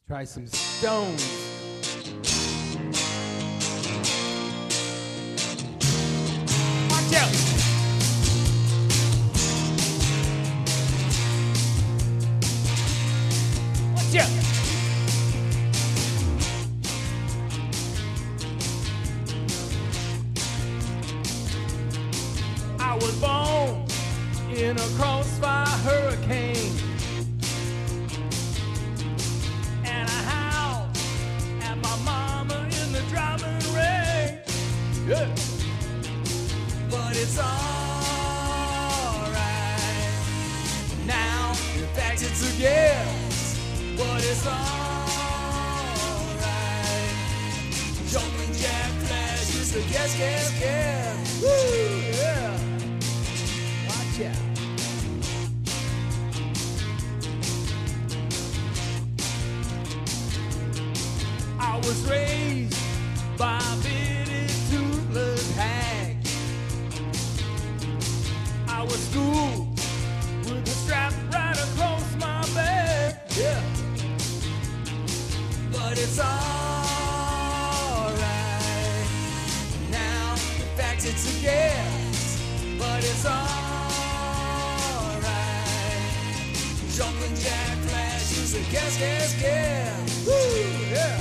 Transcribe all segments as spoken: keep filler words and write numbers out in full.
Try some Stones. Watch out! Watch out! I was born in a crossfire hurricane, and I howled at my mama in the driving rain. Yeah. But it's alright now. In fact, it's a guess, but it's alright. Jumping Jack Flash is a guess, guess, guess. Woo, yeah. Watch out. I was raised by a bitty toothless hag. I was schooled with a strap right across my back. Yeah. But it's alright now. In fact, it's a guess, but it's alright. Jumping Jack Flash is a guess, guess, guess. Woo, yeah.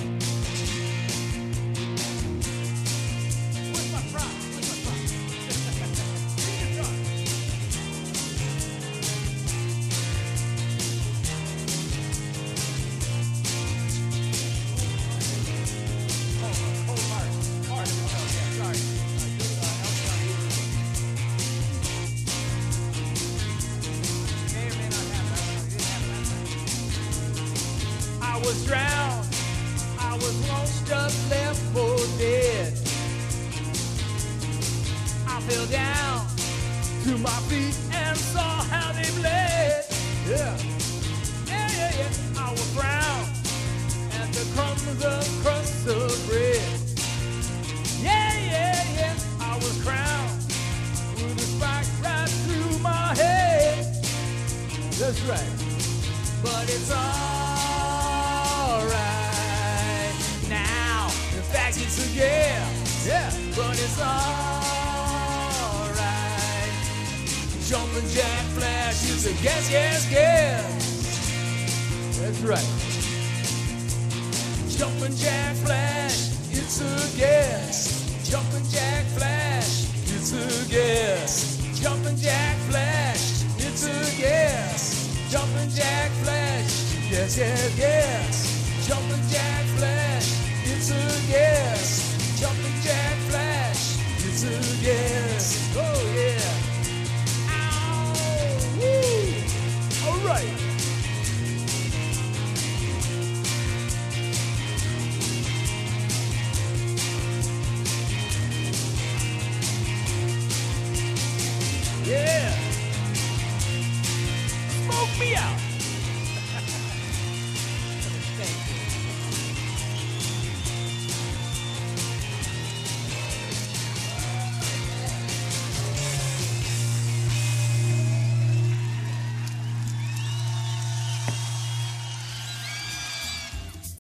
I was drowned, I was washed up, left for dead. I fell down to my feet and saw how they bled. Yeah, yeah, yeah, yeah. I was brown and the crumbs of crust of bread. Yeah, yeah, yeah. I was crowned with a spike right through my head. That's right. But it's alright now. In fact, it's a guess. Yeah. But it's alright. Jumping Jack Flash is a guess, guess, guess. That's right. Jumping Jack Flash, it's a guess. Jumping